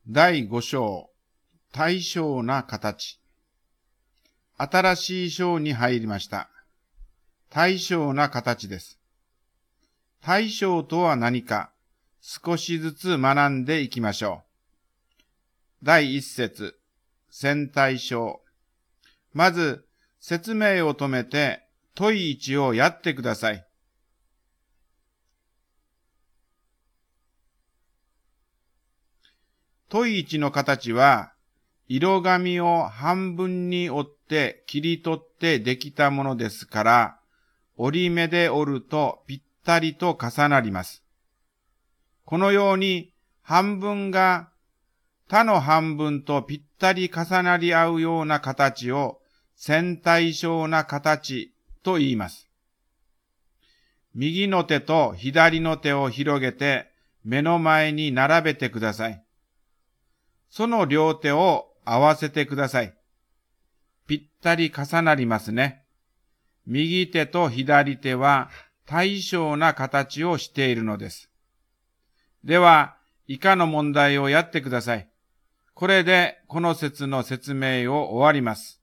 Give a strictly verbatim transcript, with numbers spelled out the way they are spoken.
だいご章、対称な形。新しい章に入りました。対称な形です。対称とは何か、少しずつ学んでいきましょう。だいいっ節、線対称。まず、説明を止めて、問いいちをやってください。問いいちの形は、色紙を半分に折って切り取ってできたものですから、折り目で折るとぴったりと重なります。このように半分が他の半分とぴったり重なり合うような形を線対称な形と言います。右の手と左の手を広げて目の前に並べてください。その両手を合わせてください。ぴったり重なりますね。右手と左手は対称な形をしているのです。では、以下の問題をやってください。これでこの節の説明を終わります。